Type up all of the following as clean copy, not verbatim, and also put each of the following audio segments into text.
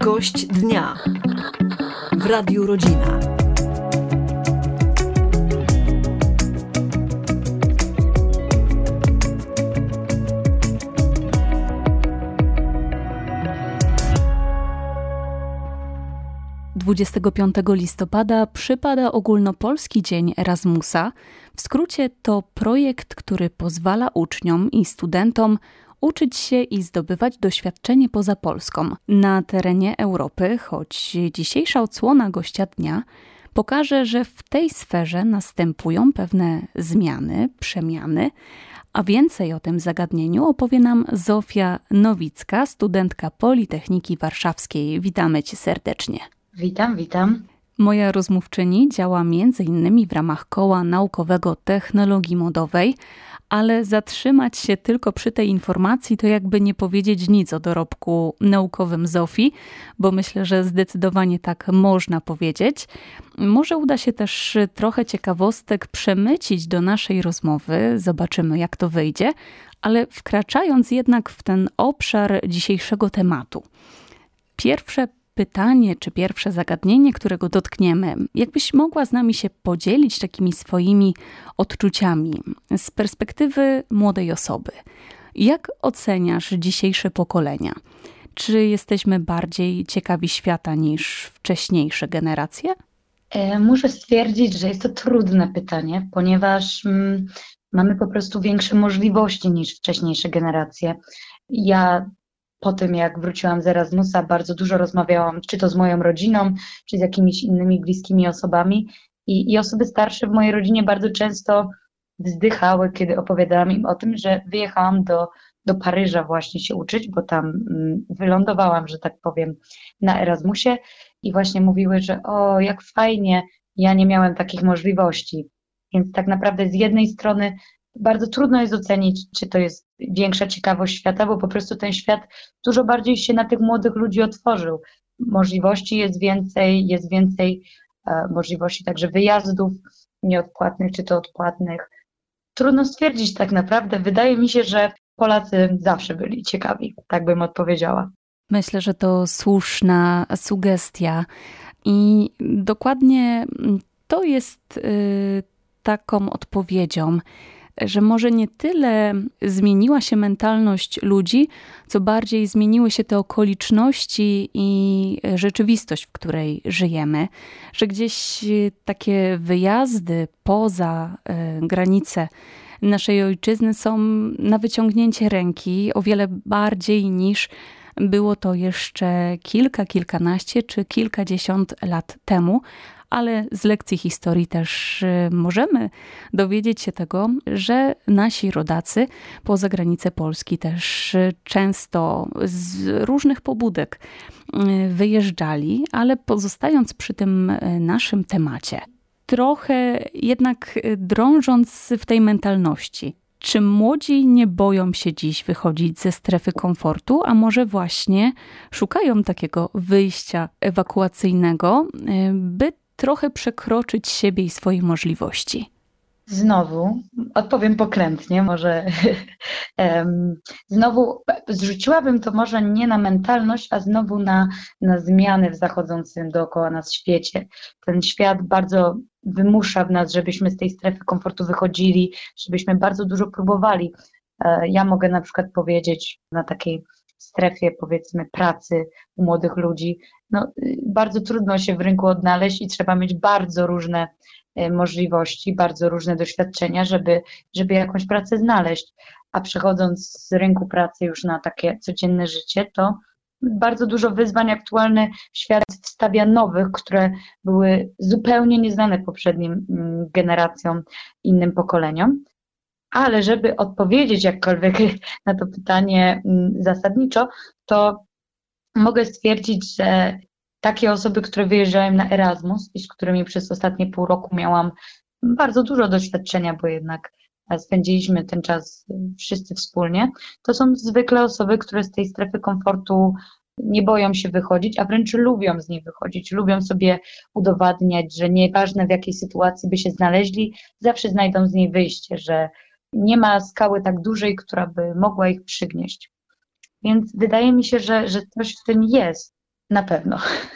Gość dnia w Radiu Rodzina. Dwudziestego 25 listopada przypada Ogólnopolski Dzień Erasmusa. W skrócie to projekt, który pozwala uczniom i studentom uczyć się i zdobywać doświadczenie poza Polską, na terenie Europy, choć dzisiejsza odsłona Gościa Dnia pokaże, że w tej sferze następują pewne zmiany, przemiany, a więcej o tym zagadnieniu opowie nam Zofia Nowicka, studentka Politechniki Warszawskiej. Witamy Cię serdecznie. Witam. Moja rozmówczyni działa m.in. w ramach Koła Naukowego Technologii Modowej, ale zatrzymać się tylko przy tej informacji to jakby nie powiedzieć nic o dorobku naukowym Zofii, bo myślę, że zdecydowanie tak można powiedzieć. Może uda się też trochę ciekawostek przemycić do naszej rozmowy, zobaczymy jak to wyjdzie, ale wkraczając jednak w ten obszar dzisiejszego tematu. Pierwsze pytanie, czy pierwsze zagadnienie, którego dotkniemy, jakbyś mogła z nami się podzielić takimi swoimi odczuciami z perspektywy młodej osoby. Jak oceniasz dzisiejsze pokolenia? Czy jesteśmy bardziej ciekawi świata niż wcześniejsze generacje? Muszę stwierdzić, że jest to trudne pytanie, ponieważ mamy po prostu większe możliwości niż wcześniejsze generacje. Ja po tym, jak wróciłam z Erasmusa, bardzo dużo rozmawiałam, czy to z moją rodziną, czy z jakimiś innymi bliskimi osobami. I osoby starsze w mojej rodzinie bardzo często wzdychały, kiedy opowiadałam im o tym, że wyjechałam do Paryża właśnie się uczyć, bo tam wylądowałam, że tak powiem, na Erasmusie i właśnie mówiły, że o, jak fajnie, ja nie miałem takich możliwości. Więc tak naprawdę z jednej strony bardzo trudno jest ocenić, czy to jest większa ciekawość świata, bo po prostu ten świat dużo bardziej się na tych młodych ludzi otworzył. Możliwości jest więcej możliwości także wyjazdów nieodpłatnych czy to odpłatnych. Trudno stwierdzić tak naprawdę. Wydaje mi się, że Polacy zawsze byli ciekawi, tak bym odpowiedziała. Myślę, że to słuszna sugestia i dokładnie to jest taką odpowiedzią, że może nie tyle zmieniła się mentalność ludzi, co bardziej zmieniły się te okoliczności i rzeczywistość, w której żyjemy, że gdzieś takie wyjazdy poza granice naszej ojczyzny są na wyciągnięcie ręki o wiele bardziej niż było to jeszcze kilkanaście czy kilkadziesiąt lat temu. Ale z lekcji historii też możemy dowiedzieć się tego, że nasi rodacy poza granice Polski też często z różnych pobudek wyjeżdżali, ale pozostając przy tym naszym temacie, trochę jednak drążąc w tej mentalności. Czy młodzi nie boją się dziś wychodzić ze strefy komfortu, a może właśnie szukają takiego wyjścia ewakuacyjnego, by trochę przekroczyć siebie i swoje możliwości? Znowu odpowiem pokrętnie, może znowu zrzuciłabym to może nie na mentalność, a znowu na zmiany w zachodzącym dookoła nas świecie. Ten świat bardzo wymusza w nas, żebyśmy z tej strefy komfortu wychodzili, żebyśmy bardzo dużo próbowali. Ja mogę na przykład powiedzieć na takiej strefie, powiedzmy, pracy u młodych ludzi, bardzo trudno się w rynku odnaleźć i trzeba mieć bardzo różne możliwości, bardzo różne doświadczenia, żeby jakąś pracę znaleźć. A przechodząc z rynku pracy już na takie codzienne życie, to bardzo dużo wyzwań aktualny świat wstawia nowych, które były zupełnie nieznane poprzednim generacjom, innym pokoleniom. Ale żeby odpowiedzieć jakkolwiek na to pytanie zasadniczo, to mogę stwierdzić, że takie osoby, które wyjeżdżają na Erasmus i z którymi przez ostatnie pół roku miałam bardzo dużo doświadczenia, bo jednak spędziliśmy ten czas wszyscy wspólnie, to są zwykle osoby, które z tej strefy komfortu nie boją się wychodzić, a wręcz lubią z niej wychodzić, lubią sobie udowadniać, że nieważne w jakiej sytuacji by się znaleźli, zawsze znajdą z niej wyjście, że nie ma skały tak dużej, która by mogła ich przygnieść. Więc wydaje mi się, że coś w tym jest. Na pewno.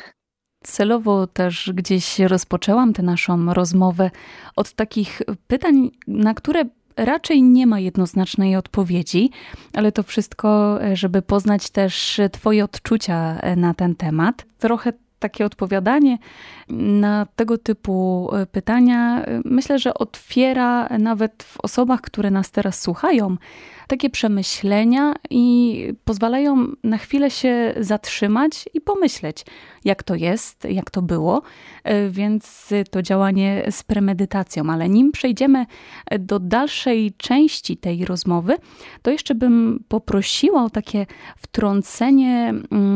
Celowo też gdzieś rozpoczęłam tę naszą rozmowę od takich pytań, na które raczej nie ma jednoznacznej odpowiedzi, ale to wszystko, żeby poznać też Twoje odczucia na ten temat. Trochę takie odpowiadanie na tego typu pytania myślę, że otwiera nawet w osobach, które nas teraz słuchają, takie przemyślenia i pozwalają na chwilę się zatrzymać i pomyśleć, jak to jest, jak to było, więc to działanie z premedytacją. Ale nim przejdziemy do dalszej części tej rozmowy, to jeszcze bym poprosiła o takie wtrącenie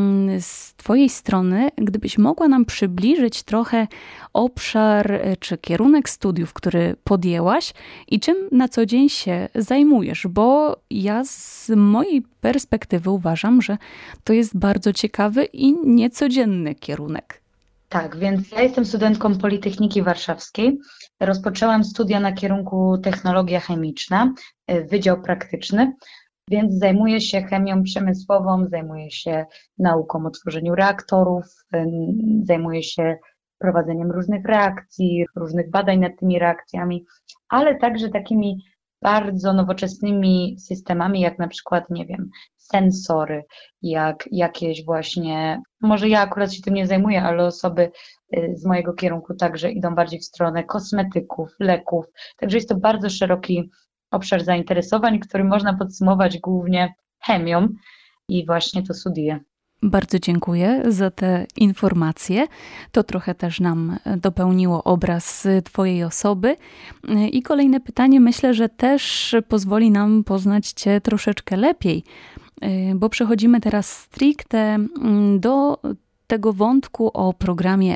z Twojej strony, gdybyś mogła nam przybliżyć trochę obszar czy kierunek studiów, który podjęłaś i czym na co dzień się zajmujesz, bo ja z mojej perspektywy uważam, że to jest bardzo ciekawy i niecodzienny kierunek. Tak, więc ja jestem studentką Politechniki Warszawskiej. Rozpoczęłam studia na kierunku technologia chemiczna, wydział praktyczny, więc zajmuję się chemią przemysłową, zajmuję się nauką o tworzeniu reaktorów, zajmuję się prowadzeniem różnych reakcji, różnych badań nad tymi reakcjami, ale także takimi bardzo nowoczesnymi systemami, jak na przykład, nie wiem, sensory, jak jakieś właśnie, może ja akurat się tym nie zajmuję, ale osoby z mojego kierunku także idą bardziej w stronę kosmetyków, leków, także jest to bardzo szeroki obszar zainteresowań, który można podsumować głównie chemią i właśnie to studiuję. Bardzo dziękuję za te informacje. To trochę też nam dopełniło obraz Twojej osoby. I kolejne pytanie myślę, że też pozwoli nam poznać Cię troszeczkę lepiej, bo przechodzimy teraz stricte do tego wątku o programie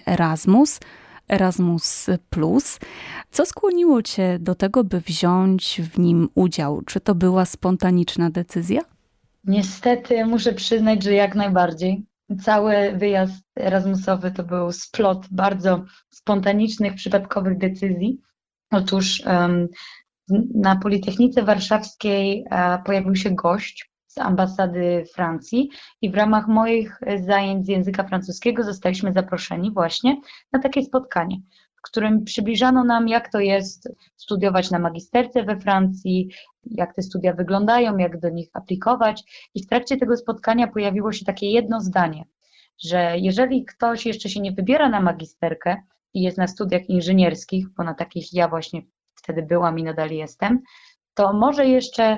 Erasmus+. Co skłoniło Cię do tego, by wziąć w nim udział? Czy to była spontaniczna decyzja? Niestety muszę przyznać, że jak najbardziej. Cały wyjazd Erasmusowy to był splot bardzo spontanicznych, przypadkowych decyzji. Otóż na Politechnice Warszawskiej pojawił się gość z ambasady Francji i w ramach moich zajęć z języka francuskiego zostaliśmy zaproszeni właśnie na takie spotkanie, w którym przybliżano nam, jak to jest studiować na magisterce we Francji, jak te studia wyglądają, jak do nich aplikować. I w trakcie tego spotkania pojawiło się takie jedno zdanie, że jeżeli ktoś jeszcze się nie wybiera na magisterkę i jest na studiach inżynierskich, bo na takich ja właśnie wtedy byłam i nadal jestem, to może jeszcze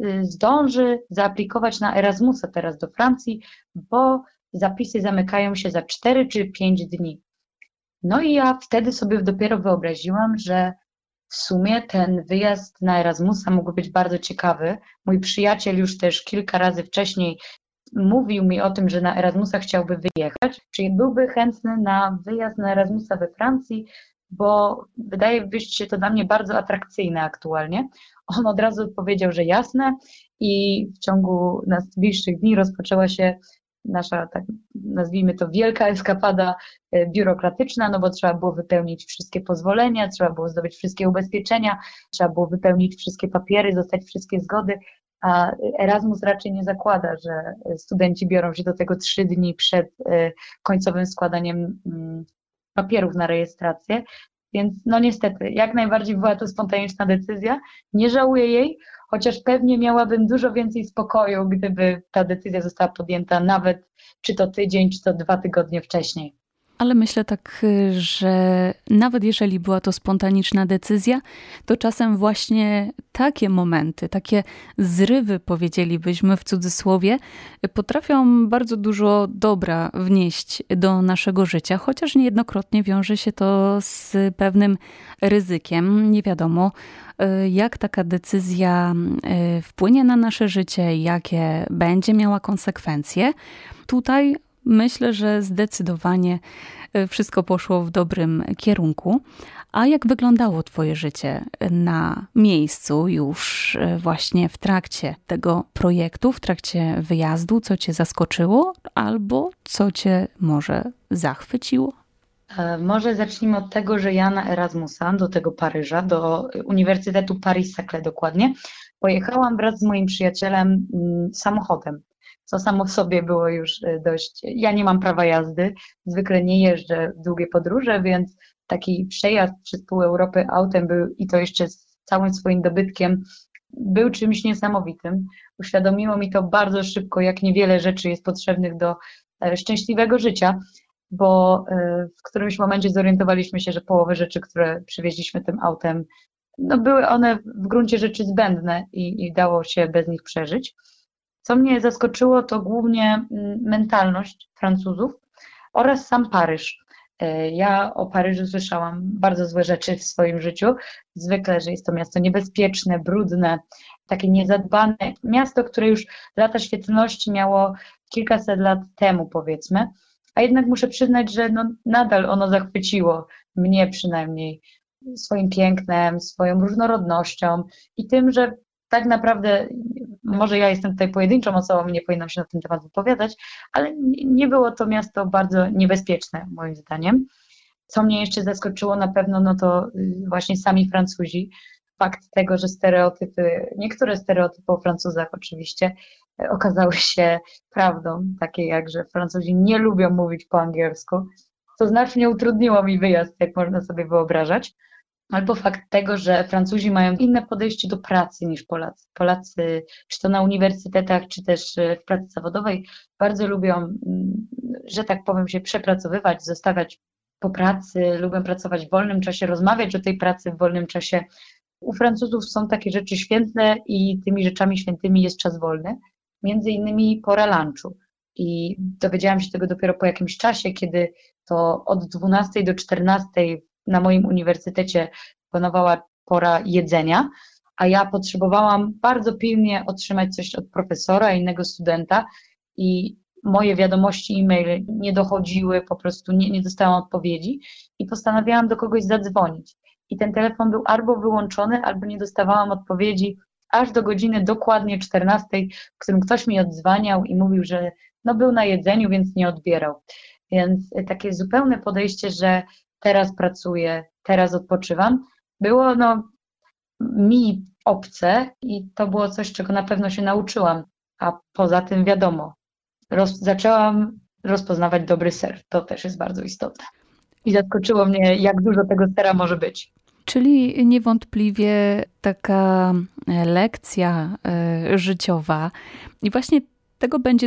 zdąży zaaplikować na Erasmusa teraz do Francji, bo zapisy zamykają się za 4 czy 5 dni. No i ja wtedy sobie dopiero wyobraziłam, że w sumie ten wyjazd na Erasmusa mógł być bardzo ciekawy. Mój przyjaciel już też kilka razy wcześniej mówił mi o tym, że na Erasmusa chciałby wyjechać, czyli byłby chętny na wyjazd na Erasmusa we Francji, bo wydaje być się to dla mnie bardzo atrakcyjne aktualnie. On od razu odpowiedział, że jasne i w ciągu najbliższych dni rozpoczęła się nasza, tak nazwijmy to, wielka eskapada biurokratyczna, no bo trzeba było wypełnić wszystkie pozwolenia, trzeba było zdobyć wszystkie ubezpieczenia, trzeba było wypełnić wszystkie papiery, dostać wszystkie zgody, a Erasmus raczej nie zakłada, że studenci biorą się do tego 3 dni przed końcowym składaniem papierów na rejestrację, więc no niestety, jak najbardziej była to spontaniczna decyzja, nie żałuję jej, chociaż pewnie miałabym dużo więcej spokoju, gdyby ta decyzja została podjęta nawet czy to tydzień, czy to 2 tygodnie wcześniej. Ale myślę tak, że nawet jeżeli była to spontaniczna decyzja, to czasem właśnie takie momenty, takie zrywy, powiedzielibyśmy w cudzysłowie, potrafią bardzo dużo dobra wnieść do naszego życia, chociaż niejednokrotnie wiąże się to z pewnym ryzykiem. Nie wiadomo, jak taka decyzja wpłynie na nasze życie, jakie będzie miała konsekwencje. Tutaj myślę, że zdecydowanie wszystko poszło w dobrym kierunku. A jak wyglądało Twoje życie na miejscu już właśnie w trakcie tego projektu, w trakcie wyjazdu? Co Cię zaskoczyło albo co Cię może zachwyciło? Może zacznijmy od tego, że ja na Erasmusa, do tego Paryża, do Uniwersytetu Paris-Saclay dokładnie, pojechałam wraz z moim przyjacielem samochodem. To samo w sobie było już dość. Ja nie mam prawa jazdy, zwykle nie jeżdżę w długie podróże, więc taki przejazd przez pół Europy autem był i to jeszcze z całym swoim dobytkiem był czymś niesamowitym. Uświadomiło mi to bardzo szybko, jak niewiele rzeczy jest potrzebnych do szczęśliwego życia, bo w którymś momencie zorientowaliśmy się, że połowę rzeczy, które przywieźliśmy tym autem, no były one w gruncie rzeczy zbędne i dało się bez nich przeżyć. Co mnie zaskoczyło, to głównie mentalność Francuzów oraz sam Paryż. Ja o Paryżu słyszałam bardzo złe rzeczy w swoim życiu. Zwykle, że jest to miasto niebezpieczne, brudne, takie niezadbane. Miasto, które już lata świetlności miało kilkaset lat temu, powiedzmy. A jednak muszę przyznać, że no, nadal ono zachwyciło mnie przynajmniej swoim pięknem, swoją różnorodnością i tym, że tak naprawdę, może ja jestem tutaj pojedynczą osobą i nie powinnam się na ten temat wypowiadać, ale nie było to miasto bardzo niebezpieczne, moim zdaniem. Co mnie jeszcze zaskoczyło na pewno, no to właśnie sami Francuzi. Fakt tego, że niektóre stereotypy o Francuzach oczywiście okazały się prawdą, takie jak, że Francuzi nie lubią mówić po angielsku, co znacznie utrudniło mi wyjazd, jak można sobie wyobrażać. Albo fakt tego, że Francuzi mają inne podejście do pracy niż Polacy. Polacy, czy to na uniwersytetach, czy też w pracy zawodowej, bardzo lubią, że tak powiem, się przepracowywać, zostawiać po pracy, lubią pracować w wolnym czasie, rozmawiać o tej pracy w wolnym czasie. U Francuzów są takie rzeczy święte i tymi rzeczami świętymi jest czas wolny, między innymi pora lunchu. I dowiedziałam się tego dopiero po jakimś czasie, kiedy to od 12 do 14 na moim uniwersytecie panowała pora jedzenia, a ja potrzebowałam bardzo pilnie otrzymać coś od profesora, innego studenta i moje wiadomości e-maile nie dochodziły, po prostu nie dostałam odpowiedzi i postanowiłam do kogoś zadzwonić. I ten telefon był albo wyłączony, albo nie dostawałam odpowiedzi aż do godziny dokładnie 14, w którym ktoś mi odzwaniał i mówił, że no był na jedzeniu, więc nie odbierał. Więc takie zupełne podejście, że teraz pracuję, teraz odpoczywam, było mi obce i to było coś, czego na pewno się nauczyłam. A poza tym wiadomo, zaczęłam rozpoznawać dobry ser. To też jest bardzo istotne. I zaskoczyło mnie, jak dużo tego sera może być. Czyli niewątpliwie taka lekcja życiowa. I właśnie tego będzie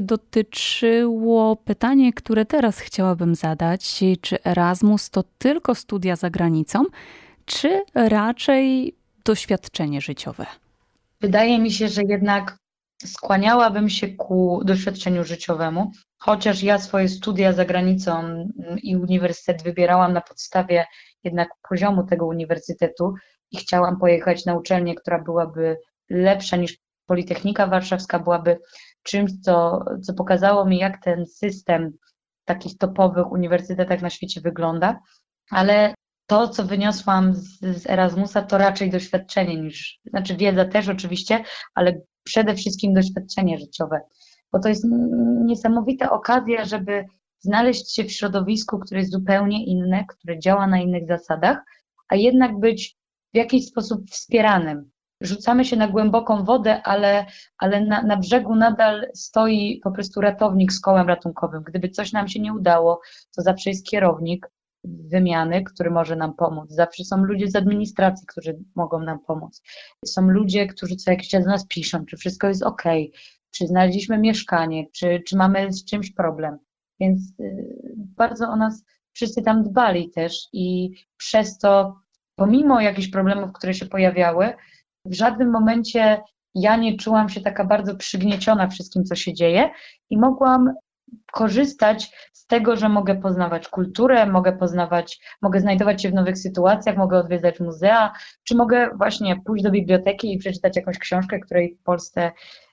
dotyczyło pytanie, które teraz chciałabym zadać. Czy Erasmus to tylko studia za granicą, czy raczej doświadczenie życiowe? Wydaje mi się, że jednak skłaniałabym się ku doświadczeniu życiowemu, chociaż ja swoje studia za granicą i uniwersytet wybierałam na podstawie jednak poziomu tego uniwersytetu i chciałam pojechać na uczelnię, która byłaby lepsza niż Politechnika Warszawska, byłaby czymś, co pokazało mi, jak ten system w takich topowych uniwersytetach na świecie wygląda, ale to, co wyniosłam z Erasmusa, to raczej doświadczenie znaczy wiedza też oczywiście, ale przede wszystkim doświadczenie życiowe, bo to jest niesamowita okazja, żeby znaleźć się w środowisku, które jest zupełnie inne, które działa na innych zasadach, a jednak być w jakiś sposób wspieranym. Rzucamy się na głęboką wodę, ale na brzegu nadal stoi po prostu ratownik z kołem ratunkowym. Gdyby coś nam się nie udało, to zawsze jest kierownik wymiany, który może nam pomóc. Zawsze są ludzie z administracji, którzy mogą nam pomóc. Są ludzie, którzy co jakiś czas do nas piszą, czy wszystko jest ok, czy znaleźliśmy mieszkanie, czy mamy z czymś problem. Więc bardzo o nas wszyscy tam dbali też i przez to, pomimo jakichś problemów, które się pojawiały, w żadnym momencie ja nie czułam się taka bardzo przygnieciona wszystkim, co się dzieje i mogłam korzystać z tego, że mogę poznawać kulturę, mogę znajdować się w nowych sytuacjach, mogę odwiedzać muzea, czy mogę właśnie pójść do biblioteki i przeczytać jakąś książkę, której w Polsce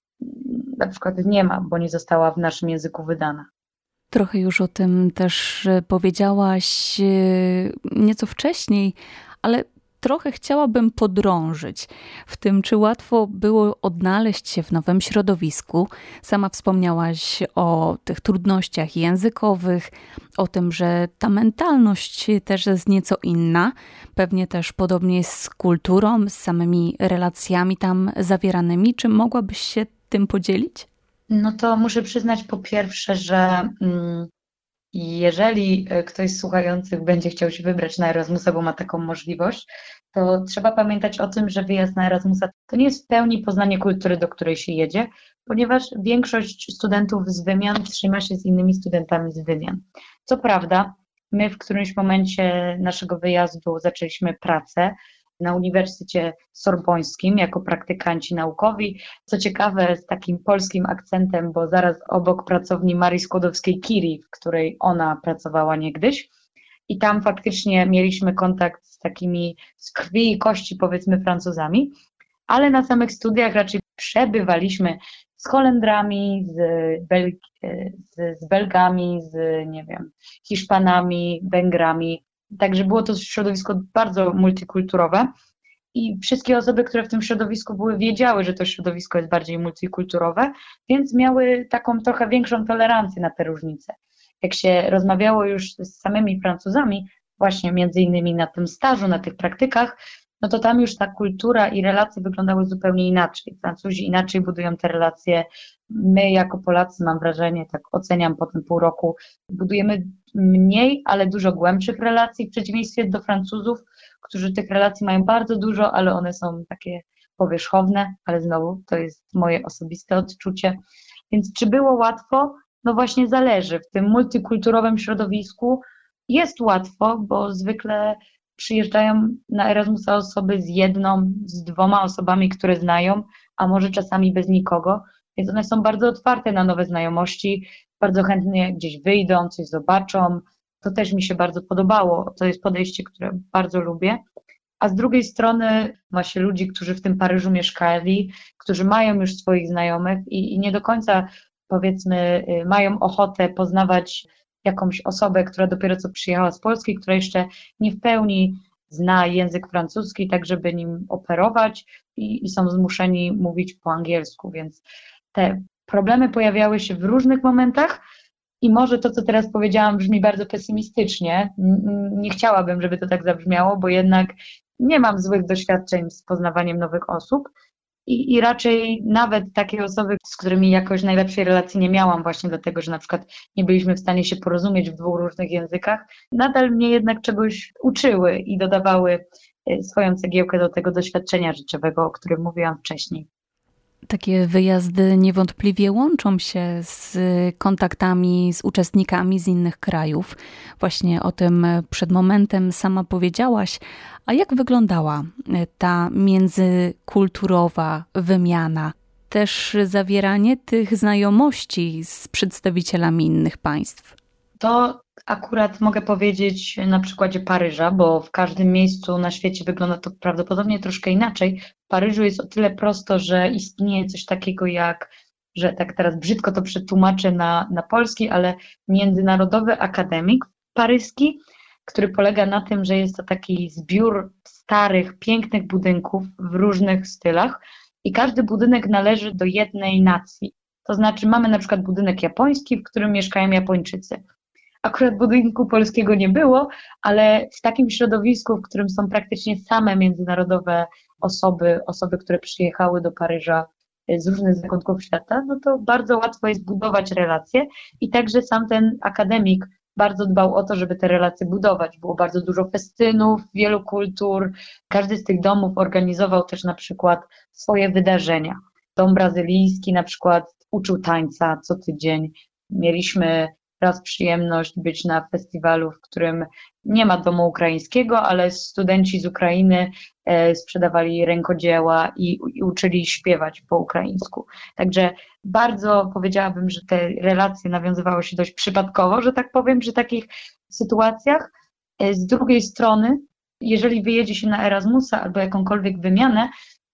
na przykład nie ma, bo nie została w naszym języku wydana. Trochę już o tym też powiedziałaś nieco wcześniej, ale trochę chciałabym podrążyć w tym, czy łatwo było odnaleźć się w nowym środowisku. Sama wspomniałaś o tych trudnościach językowych, o tym, że ta mentalność też jest nieco inna. Pewnie też podobnie jest z kulturą, z samymi relacjami tam zawieranymi. Czy mogłabyś się tym podzielić? No to muszę przyznać po pierwsze, że jeżeli ktoś z słuchających będzie chciał się wybrać na Erasmusa, bo ma taką możliwość, to trzeba pamiętać o tym, że wyjazd na Erasmusa to nie jest w pełni poznanie kultury, do której się jedzie, ponieważ większość studentów z wymian trzyma się z innymi studentami z wymian. Co prawda, my w którymś momencie naszego wyjazdu zaczęliśmy pracę na Uniwersytecie Sorbońskim jako praktykanci naukowi. Co ciekawe, z takim polskim akcentem, bo zaraz obok pracowni Marii Skłodowskiej-Curie, w której ona pracowała niegdyś. I tam faktycznie mieliśmy kontakt z takimi z krwi i kości, powiedzmy, Francuzami, ale na samych studiach raczej przebywaliśmy z Holendrami, z Belgami, z, nie wiem, Hiszpanami, Węgrami. Także było to środowisko bardzo multikulturowe i wszystkie osoby, które w tym środowisku były, wiedziały, że to środowisko jest bardziej multikulturowe, więc miały taką trochę większą tolerancję na te różnice. Jak się rozmawiało już z samymi Francuzami, właśnie między innymi na tym stażu, na tych praktykach, no to tam już ta kultura i relacje wyglądały zupełnie inaczej. Francuzi inaczej budują te relacje. My jako Polacy, mam wrażenie, tak oceniam po tym pół roku, budujemy mniej, ale dużo głębszych relacji w przeciwieństwie do Francuzów, którzy tych relacji mają bardzo dużo, ale one są takie powierzchowne, ale znowu to jest moje osobiste odczucie. Więc czy było łatwo? No właśnie zależy. W tym multikulturowym środowisku jest łatwo, bo zwykle przyjeżdżają na Erasmusa osoby z jedną, z dwoma osobami, które znają, a może czasami bez nikogo, więc one są bardzo otwarte na nowe znajomości, bardzo chętnie gdzieś wyjdą, coś zobaczą. To też mi się bardzo podobało, to jest podejście, które bardzo lubię. A z drugiej strony właśnie ludzi, którzy w tym Paryżu mieszkali, którzy mają już swoich znajomych i nie do końca, powiedzmy, mają ochotę poznawać jakąś osobę, która dopiero co przyjechała z Polski, która jeszcze nie w pełni zna język francuski, tak żeby nim operować i są zmuszeni mówić po angielsku, więc te problemy pojawiały się w różnych momentach i może to, co teraz powiedziałam, brzmi bardzo pesymistycznie. Nie chciałabym, żeby to tak zabrzmiało, bo jednak nie mam złych doświadczeń z poznawaniem nowych osób i raczej nawet takie osoby, z którymi jakoś najlepszej relacji nie miałam właśnie dlatego, że na przykład nie byliśmy w stanie się porozumieć w dwóch różnych językach, nadal mnie jednak czegoś uczyły i dodawały swoją cegiełkę do tego doświadczenia życiowego, o którym mówiłam wcześniej. Takie wyjazdy niewątpliwie łączą się z kontaktami z uczestnikami z innych krajów. Właśnie o tym przed momentem sama powiedziałaś. A jak wyglądała ta międzykulturowa wymiana? Też zawieranie tych znajomości z przedstawicielami innych państw? To akurat mogę powiedzieć na przykładzie Paryża, bo w każdym miejscu na świecie wygląda to prawdopodobnie troszkę inaczej. W Paryżu jest o tyle prosto, że istnieje coś takiego jak, że tak teraz brzydko to przetłumaczę na polski, ale Międzynarodowy Akademik Paryski, który polega na tym, że jest to taki zbiór starych, pięknych budynków w różnych stylach i każdy budynek należy do jednej nacji. To znaczy mamy na przykład budynek japoński, w którym mieszkają Japończycy. Akurat budynku polskiego nie było, ale w takim środowisku, w którym są praktycznie same międzynarodowe osoby, które przyjechały do Paryża z różnych zakątków świata, no to bardzo łatwo jest budować relacje i także sam ten akademik bardzo dbał o to, żeby te relacje budować. Było bardzo dużo festynów, wielu kultur. Każdy z tych domów organizował też na przykład swoje wydarzenia. Dom brazylijski na przykład uczył tańca co tydzień. Mieliśmy raz przyjemność być na festiwalu, w którym nie ma domu ukraińskiego, ale studenci z Ukrainy sprzedawali rękodzieła i uczyli śpiewać po ukraińsku. Także bardzo powiedziałabym, że te relacje nawiązywały się dość przypadkowo, że tak powiem, przy takich sytuacjach. Z drugiej strony, jeżeli wyjedzie się na Erasmusa albo jakąkolwiek wymianę,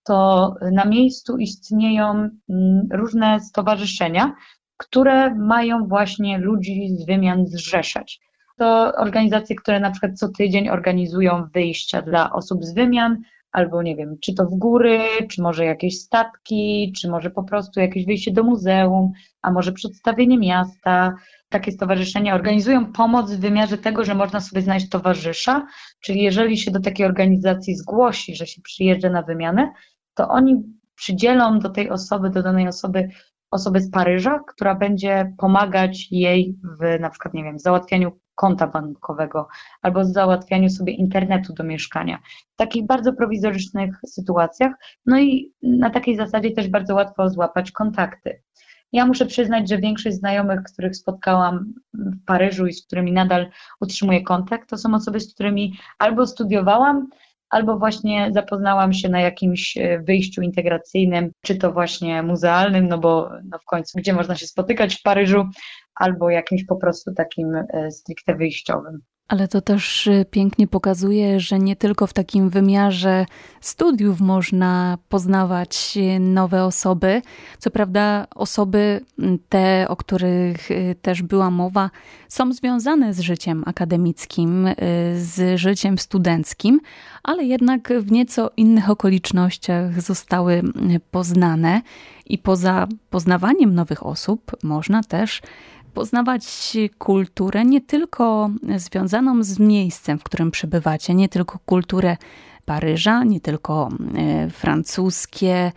to na miejscu istnieją różne stowarzyszenia, które mają właśnie ludzi z wymian zrzeszać. To organizacje, które na przykład co tydzień organizują wyjścia dla osób z wymian, albo nie wiem, czy to w góry, czy może jakieś statki, czy może po prostu jakieś wyjście do muzeum, a może przedstawienie miasta. Takie stowarzyszenia organizują pomoc w wymiarze tego, że można sobie znaleźć towarzysza, czyli jeżeli się do takiej organizacji zgłosi, że się przyjeżdża na wymianę, to oni przydzielą do tej osoby, do danej osoby osobę z Paryża, która będzie pomagać jej w na przykład, nie wiem, załatwianiu konta bankowego albo załatwianiu sobie internetu do mieszkania. W takich bardzo prowizorycznych sytuacjach. No i na takiej zasadzie też bardzo łatwo złapać kontakty. Ja muszę przyznać, że większość znajomych, których spotkałam w Paryżu i z którymi nadal utrzymuję kontakt, to są osoby, z którymi albo studiowałam, albo właśnie zapoznałam się na jakimś wyjściu integracyjnym, czy to właśnie muzealnym, no bo no w końcu gdzie można się spotykać w Paryżu, albo jakimś po prostu takim stricte wyjściowym. Ale to też pięknie pokazuje, że nie tylko w takim wymiarze studiów można poznawać nowe osoby. Co prawda osoby te, o których też była mowa, są związane z życiem akademickim, z życiem studenckim, ale jednak w nieco innych okolicznościach zostały poznane i poza poznawaniem nowych osób można też poznawać kulturę nie tylko związaną z miejscem, w którym przebywacie, nie tylko kulturę Paryża, nie tylko francuskie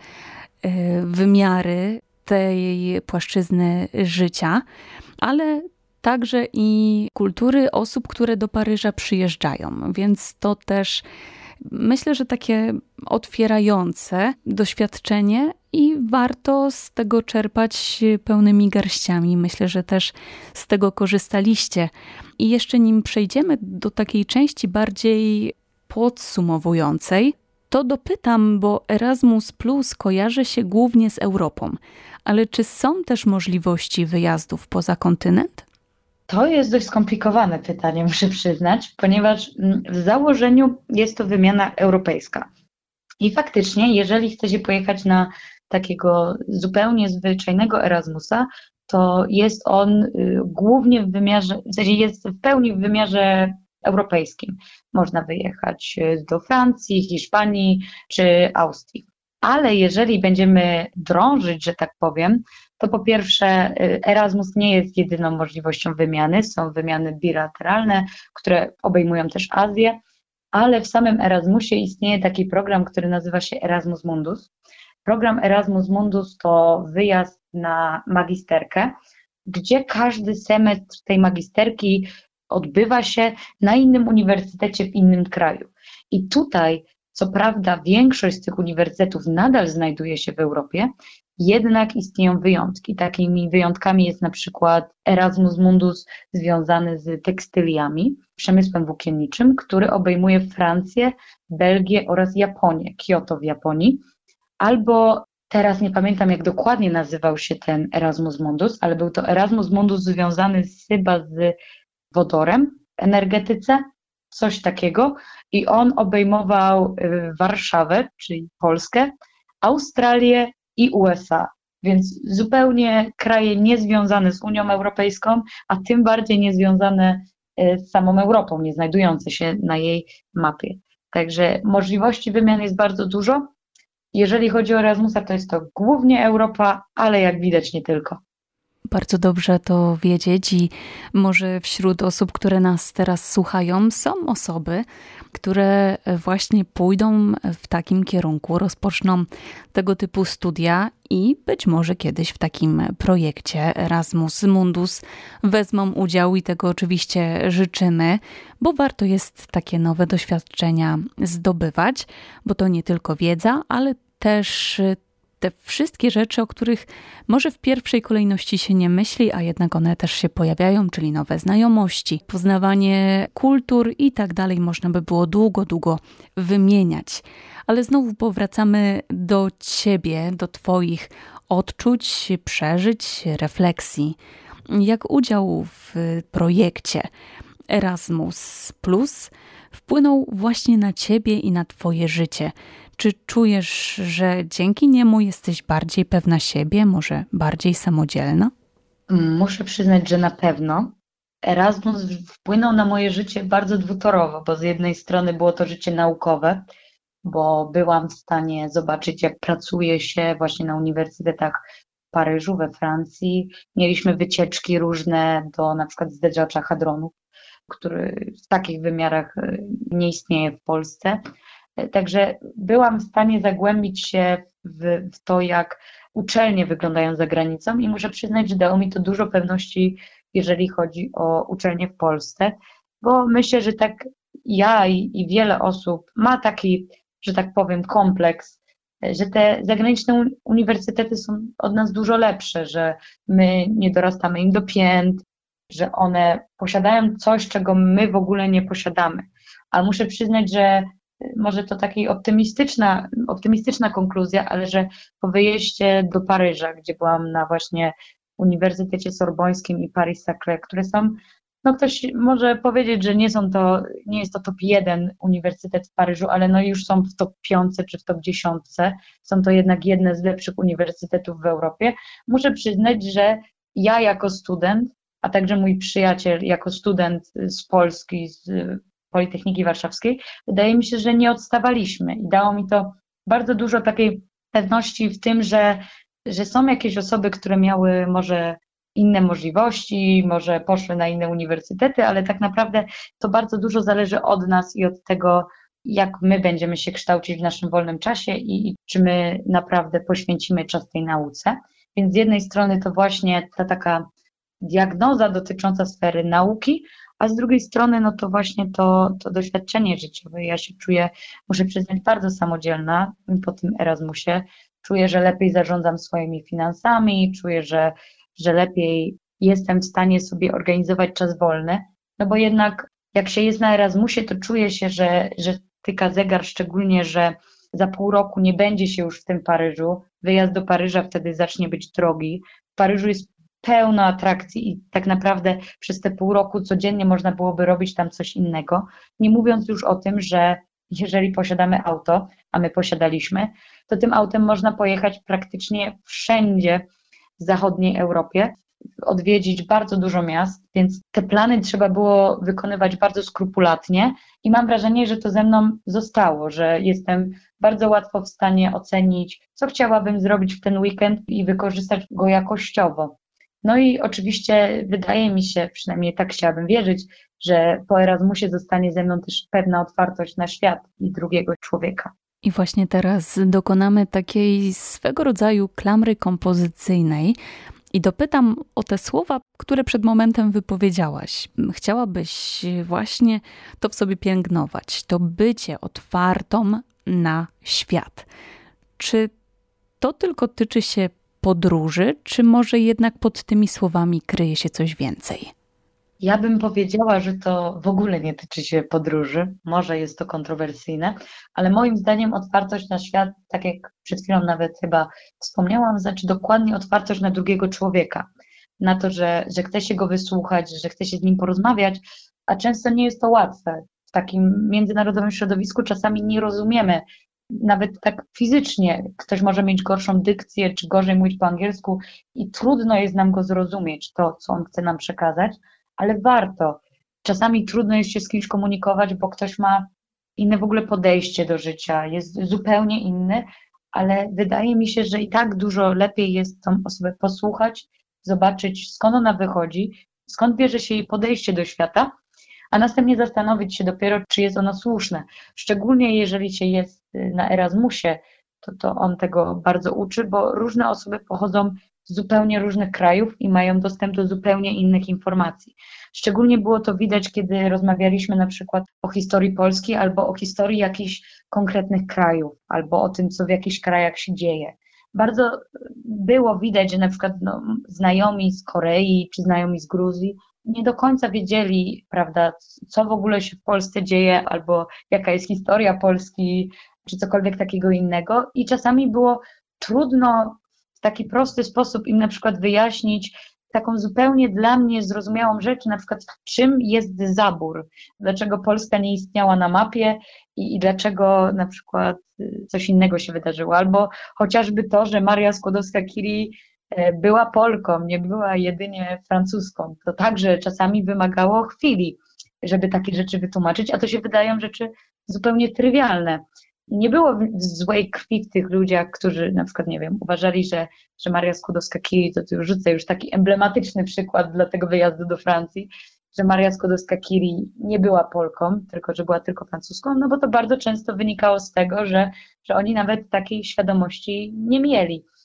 wymiary tej płaszczyzny życia, ale także i kultury osób, które do Paryża przyjeżdżają. Więc to też myślę, że takie otwierające doświadczenie i warto z tego czerpać pełnymi garściami. Myślę, że też z tego korzystaliście. I jeszcze nim przejdziemy do takiej części bardziej podsumowującej, to dopytam, bo Erasmus Plus kojarzy się głównie z Europą. Ale czy są też możliwości wyjazdów poza kontynent? To jest dość skomplikowane pytanie, muszę przyznać, ponieważ w założeniu jest to wymiana europejska. I faktycznie, jeżeli chcecie pojechać na takiego zupełnie zwyczajnego Erasmusa, to jest on głównie w wymiarze, w sensie jest w pełni w wymiarze europejskim. Można wyjechać do Francji, Hiszpanii czy Austrii. Ale jeżeli będziemy drążyć, że tak powiem, to po pierwsze Erasmus nie jest jedyną możliwością wymiany, są wymiany bilateralne, które obejmują też Azję, ale w samym Erasmusie istnieje taki program, który nazywa się Erasmus Mundus. Program Erasmus Mundus to wyjazd na magisterkę, gdzie każdy semestr tej magisterki odbywa się na innym uniwersytecie w innym kraju. I tutaj, co prawda, większość z tych uniwersytetów nadal znajduje się w Europie, jednak istnieją wyjątki. Takimi wyjątkami jest na przykład Erasmus Mundus związany z tekstyliami, przemysłem włókienniczym, który obejmuje Francję, Belgię oraz Japonię, Kyoto w Japonii. Albo teraz nie pamiętam, jak dokładnie nazywał się ten Erasmus Mundus, ale był to Erasmus Mundus związany chyba z wodorem w energetyce, coś takiego. I on obejmował Warszawę, czyli Polskę, Australię i USA. Więc zupełnie kraje niezwiązane z Unią Europejską, a tym bardziej niezwiązane z samą Europą, nie znajdujące się na jej mapie. Także możliwości wymian jest bardzo dużo. Jeżeli chodzi o Erasmusa, to jest to głównie Europa, ale jak widać nie tylko. Bardzo dobrze to wiedzieć i może wśród osób, które nas teraz słuchają, są osoby, które właśnie pójdą w takim kierunku, rozpoczną tego typu studia i być może kiedyś w takim projekcie Erasmus Mundus wezmą udział i tego oczywiście życzymy, bo warto jest takie nowe doświadczenia zdobywać, bo to nie tylko wiedza, ale też te wszystkie rzeczy, o których może w pierwszej kolejności się nie myśli, a jednak one też się pojawiają, czyli nowe znajomości, poznawanie kultur i tak dalej, można by było długo wymieniać. Ale znowu powracamy do ciebie, do twoich odczuć, przeżyć, refleksji. Jak udział w projekcie Erasmus Plus wpłynął właśnie na ciebie i na twoje życie? Czy czujesz, że dzięki niemu jesteś bardziej pewna siebie, może bardziej samodzielna? Muszę przyznać, że na pewno. Erasmus wpłynął na moje życie bardzo dwutorowo, bo z jednej strony było to życie naukowe, bo byłam w stanie zobaczyć, jak pracuje się właśnie na uniwersytetach w Paryżu, we Francji. Mieliśmy wycieczki różne do na przykład Zderzacza Hadronów, który w takich wymiarach nie istnieje w Polsce. Także byłam w stanie zagłębić się w to, jak uczelnie wyglądają za granicą i muszę przyznać, że dało mi to dużo pewności, jeżeli chodzi o uczelnie w Polsce, bo myślę, że tak ja i wiele osób ma taki, że tak powiem, kompleks, że te zagraniczne uniwersytety są od nas dużo lepsze, że my nie dorastamy im do pięt, że one posiadają coś, czego my w ogóle nie posiadamy. A muszę przyznać, że może to taka optymistyczna konkluzja, ale że po wyjeździe do Paryża, gdzie byłam na właśnie Uniwersytecie Sorbońskim i Paris-Saclay, które są, no ktoś może powiedzieć, że nie jest to top 1 uniwersytet w Paryżu, ale no już są w top 5 czy w top 10. Są to jednak jedne z lepszych uniwersytetów w Europie. Muszę przyznać, że ja jako student, a także mój przyjaciel jako student z Polski, z Politechniki Warszawskiej, wydaje mi się, że nie odstawaliśmy i dało mi to bardzo dużo takiej pewności w tym, że są jakieś osoby, które miały może inne możliwości, może poszły na inne uniwersytety, ale tak naprawdę to bardzo dużo zależy od nas i od tego, jak my będziemy się kształcić w naszym wolnym czasie i czy my naprawdę poświęcimy czas tej nauce. Więc z jednej strony to właśnie ta taka diagnoza dotycząca sfery nauki, a z drugiej strony no to właśnie to doświadczenie życiowe. Ja się czuję, muszę przyznać, bardzo samodzielna po tym Erasmusie. Czuję, że lepiej zarządzam swoimi finansami, czuję, że lepiej jestem w stanie sobie organizować czas wolny, no bo jednak jak się jest na Erasmusie, to czuje się, że tyka zegar, szczególnie, że za pół roku nie będzie się już w tym Paryżu. Wyjazd do Paryża wtedy zacznie być drogi. W Paryżu jest pełno atrakcji i tak naprawdę przez te pół roku codziennie można byłoby robić tam coś innego. Nie mówiąc już o tym, że jeżeli posiadamy auto, a my posiadaliśmy, to tym autem można pojechać praktycznie wszędzie w zachodniej Europie, odwiedzić bardzo dużo miast, więc te plany trzeba było wykonywać bardzo skrupulatnie i mam wrażenie, że to ze mną zostało, że jestem bardzo łatwo w stanie ocenić, co chciałabym zrobić w ten weekend i wykorzystać go jakościowo. No i oczywiście wydaje mi się, przynajmniej tak chciałabym wierzyć, że po Erasmusie zostanie ze mną też pewna otwartość na świat i drugiego człowieka. I właśnie teraz dokonamy takiej swego rodzaju klamry kompozycyjnej i dopytam o te słowa, które przed momentem wypowiedziałaś. Chciałabyś właśnie to w sobie pielęgnować, to bycie otwartą na świat. Czy to tylko tyczy się podróży, czy może jednak pod tymi słowami kryje się coś więcej? Ja bym powiedziała, że to w ogóle nie tyczy się podróży, może jest to kontrowersyjne, ale moim zdaniem otwartość na świat, tak jak przed chwilą nawet chyba wspomniałam, znaczy dokładnie otwartość na drugiego człowieka, na to, że chce się go wysłuchać, że chce się z nim porozmawiać, a często nie jest to łatwe. W takim międzynarodowym środowisku czasami nie rozumiemy, nawet tak fizycznie, ktoś może mieć gorszą dykcję, czy gorzej mówić po angielsku i trudno jest nam go zrozumieć, to co on chce nam przekazać, ale warto. Czasami trudno jest się z kimś komunikować, bo ktoś ma inne w ogóle podejście do życia, jest zupełnie inny, ale wydaje mi się, że i tak dużo lepiej jest tą osobę posłuchać, zobaczyć skąd ona wychodzi, skąd bierze się jej podejście do świata, a następnie zastanowić się dopiero, czy jest ono słuszne. Szczególnie jeżeli się jest na Erasmusie, to on tego bardzo uczy, bo różne osoby pochodzą z zupełnie różnych krajów i mają dostęp do zupełnie innych informacji. Szczególnie było to widać, kiedy rozmawialiśmy na przykład o historii Polski albo o historii jakichś konkretnych krajów, albo o tym, co w jakichś krajach się dzieje. Bardzo było widać, że na przykład znajomi z Korei czy znajomi z Gruzji nie do końca wiedzieli, prawda, co w ogóle się w Polsce dzieje, albo jaka jest historia Polski, czy cokolwiek takiego innego. I czasami było trudno w taki prosty sposób im na przykład wyjaśnić taką zupełnie dla mnie zrozumiałą rzecz, na przykład czym jest zabór, dlaczego Polska nie istniała na mapie i dlaczego na przykład coś innego się wydarzyło. Albo chociażby to, że Maria Skłodowska-Curie była Polką, nie była jedynie francuską. To także czasami wymagało chwili, żeby takie rzeczy wytłumaczyć, a to się wydają rzeczy zupełnie trywialne. Nie było złej krwi w tych ludziach, którzy na przykład, nie wiem, uważali, że Maria Skłodowska-Curie, to już rzucę już taki emblematyczny przykład dla tego wyjazdu do Francji, że Maria Skłodowska-Curie nie była Polką, tylko że była tylko francuską, no bo to bardzo często wynikało z tego, że oni nawet takiej świadomości nie mieli.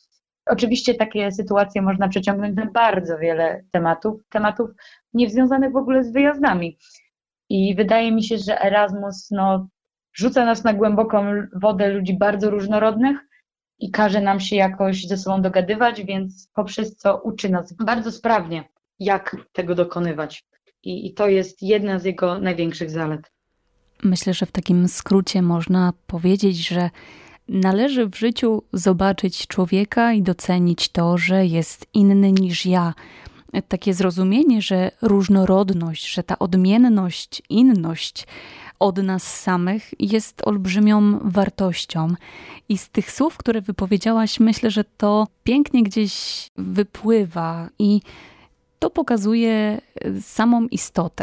Oczywiście takie sytuacje można przeciągnąć na bardzo wiele tematów niezwiązanych w ogóle z wyjazdami. I wydaje mi się, że Erasmus rzuca nas na głęboką wodę ludzi bardzo różnorodnych i każe nam się jakoś ze sobą dogadywać, więc poprzez co uczy nas bardzo sprawnie, jak tego dokonywać. I to jest jedna z jego największych zalet. Myślę, że w takim skrócie można powiedzieć, że należy w życiu zobaczyć człowieka i docenić to, że jest inny niż ja. Takie zrozumienie, że różnorodność, że ta odmienność, inność od nas samych jest olbrzymią wartością. I z tych słów, które wypowiedziałaś, myślę, że to pięknie gdzieś wypływa i to pokazuje samą istotę.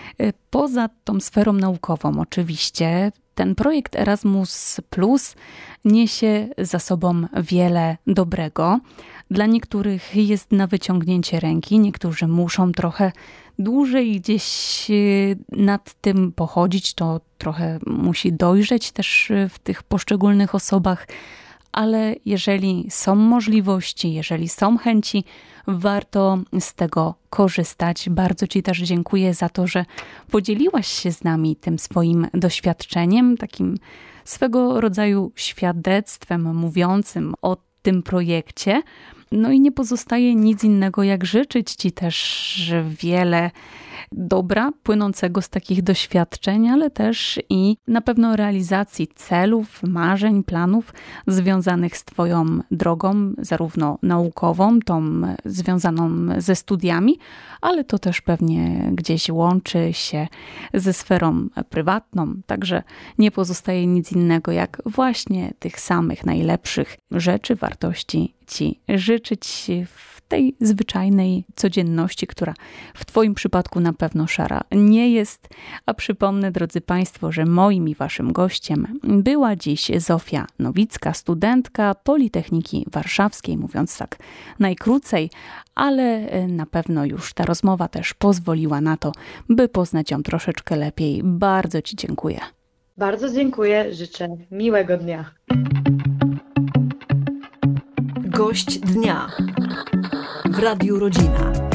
Poza tą sferą naukową oczywiście, ten projekt Erasmus Plus niesie za sobą wiele dobrego. Dla niektórych jest na wyciągnięcie ręki, niektórzy muszą trochę dłużej gdzieś nad tym pochodzić, to trochę musi dojrzeć też w tych poszczególnych osobach, ale jeżeli są możliwości, jeżeli są chęci, warto z tego korzystać. Bardzo Ci też dziękuję za to, że podzieliłaś się z nami tym swoim doświadczeniem, takim swego rodzaju świadectwem mówiącym o tym projekcie. No i nie pozostaje nic innego, jak życzyć Ci też wiele dobra płynącego z takich doświadczeń, ale też i na pewno realizacji celów, marzeń, planów związanych z Twoją drogą, zarówno naukową, tą związaną ze studiami, ale to też pewnie gdzieś łączy się ze sferą prywatną, także nie pozostaje nic innego, jak właśnie tych samych najlepszych rzeczy, wartości Ci życzyć w tej zwyczajnej codzienności, która w Twoim przypadku na pewno szara nie jest. A przypomnę, drodzy Państwo, że moim i Waszym gościem była dziś Zofia Nowicka, studentka Politechniki Warszawskiej, mówiąc tak najkrócej, ale na pewno już ta rozmowa też pozwoliła na to, by poznać ją troszeczkę lepiej. Bardzo Ci dziękuję. Bardzo dziękuję, życzę miłego dnia. Gość dnia w Radiu Rodzina.